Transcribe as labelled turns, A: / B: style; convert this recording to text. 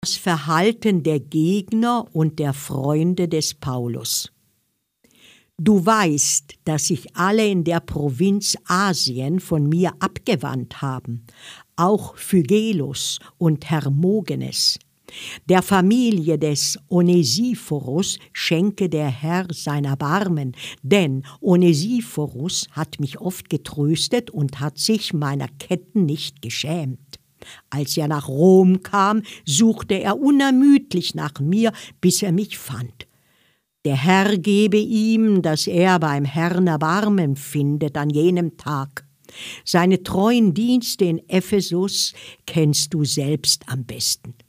A: das Verhalten der Gegner und der Freunde des Paulus. Du weißt, dass sich alle in der Provinz Asien von mir abgewandt haben, auch Phygelus und Hermogenes. Der Familie des Onesiphorus schenke der Herr sein Erbarmen, denn Onesiphorus hat mich oft getröstet und hat sich meiner Ketten nicht geschämt. Als er nach Rom kam, suchte er unermüdlich nach mir, bis er mich fand. Der Herr gebe ihm, dass er beim Herrn Erbarmen findet an jenem Tag. Seine treuen Dienste in Ephesus kennst du selbst am besten.